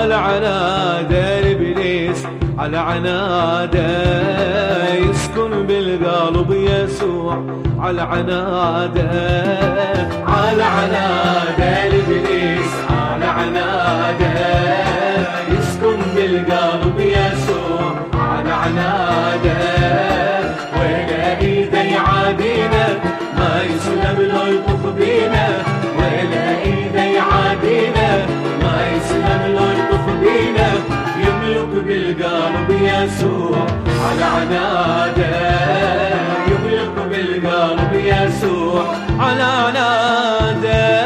على عناده الإبليس، على عناده يسكن بالقلب يسوع، على عناده، على عناده الإبليس، على عناده يسكن بالقلب يسوع، على عناده ولا إذا يعادينا ما يسلم لو يطوف بينا، ولا إذا يعادينا ما يسلم لو يطوف بينا، يملك بالقلب يسوع، على عناده يملك بالقلب يسوع، على عناده.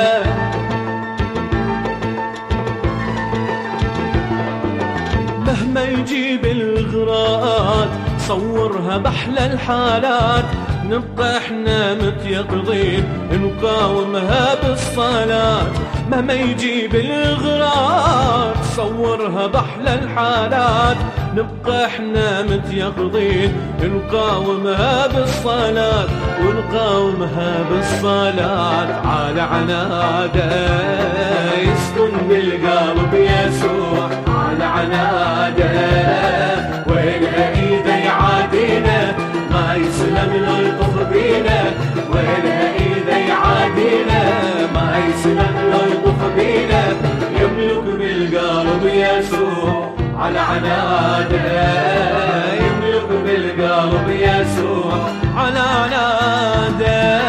مهما يجيب الغراءات صورها بأحلى الحالات، نبقى احنا متيقظين نقاومها بالصلاة. مهما يجيب الغراءات صورها بأحلى الحالات، نبقى احنا متيقظين نقاومها بالصلاة، ونقاومها بالصلاة. على عناده يسكن بالقلب يسوع، على عناده ولا إذا يعادينا ما يسلم لو يطوف بينا، ولا إذا يعادينا ما يسلم لو يطوف بينا، يملك بالقلب يسوع، على عناده يملك بالقلب يسوع، على عناده.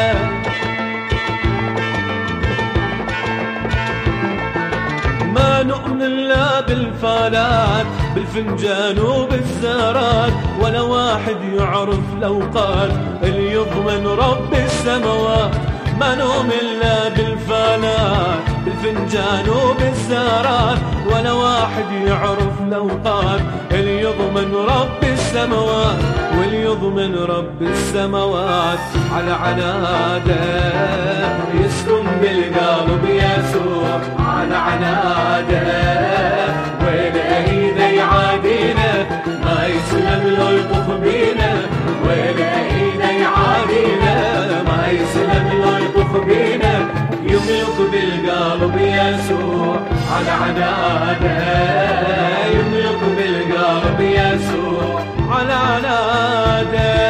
ما نؤمن لا بالفالات، بالفنجان وبالزارات، ولا واحد يعرف الأوقات اللي يضمن رب السماوات. ما نؤمن لا بالفالات، بالفنجان وبالزارات، ولا واحد يعرف الأوقات اللي يضمن رب السماوات، واللي يضمن رب السماوات. على عناده يسكن بالقلب يسوع، على عناده ولا إذا يعادينا ما يسلم لو يطوف بينا، ولا إذا يعادينا ما يسلم لو يطوف بينا، يملك بالقلب يسوع، على عناده يملك بالقلب يسوع، على عناده.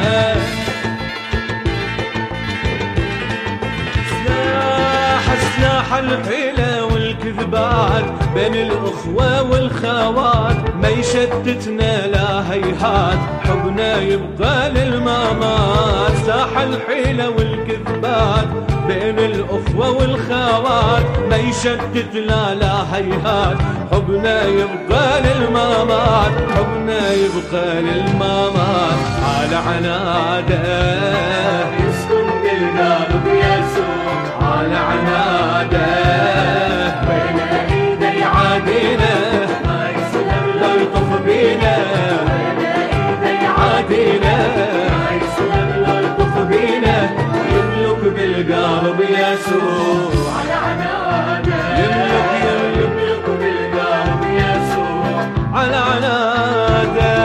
سلاح الحيلة والكذبات بين الأخوة والخوات، ما يشتتنا لا هيهات، حبنا يبقى للممات. سلاح الحيلة والكذبات بين الأخوة والخوات، ما يشتتنا لا هيهات، حبنا يبقى للممات، حبنا يبقى للممات. على عناده يسكن بالقلب يسوع، على عناده ولا إذا يعادينا ما يسلم لو يطوف بينا، ولا إذا يعادينا ما يسلم لو يطوف بينا، يملك بالقلب يسوع، على عناده يملك بالقلب يسوع، على عناده.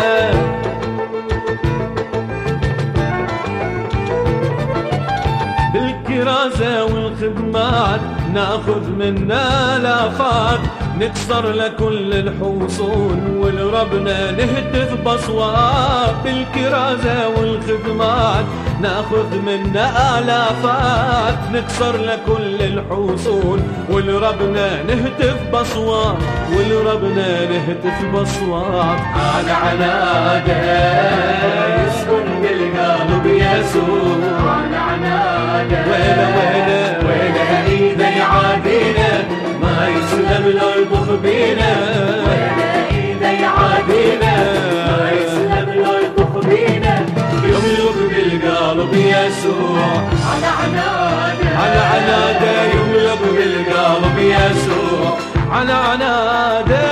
بالكرازة والخدمات ناخذ منا لافات، نكسر لكل الحصون ولربنا نهتف بصوات. بالكرازة والخدمات ناخذ منا آلافات، نكسر لكل الحصون ولربنا نهتف بصوات، ولربنا نهتف بصوات. على عناده يسكن بالقلب يسوع، على عناده ولا إذا يعادينا ما يسلم لو يطوف بينا، ولا إذا يعادينا ما يسلم لو يطوف بينا، يملك بالقلب يسوع، على عناده، على عناده يملك بالقلب يسوع، على عناده.